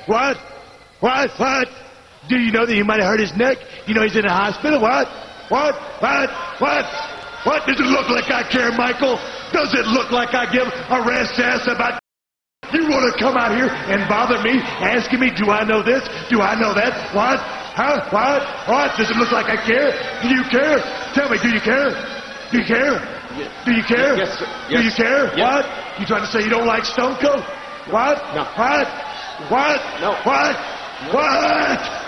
What? What? Do you know that he might have hurt his neck? You know he's in the hospital? What? What? Does it look like I care, Michael? Does it look like I give a rat's ass about... You want to come out here and bother me, asking me, do I know this? Do I know that? What? Huh? What? Does it look like I care? Do you care? Tell me, do you care? Do you care? Do you care? Yes, sir. Do you care? Yes. What? You trying to say you don't like Stone Cold? What? No. What? No. What? No. What?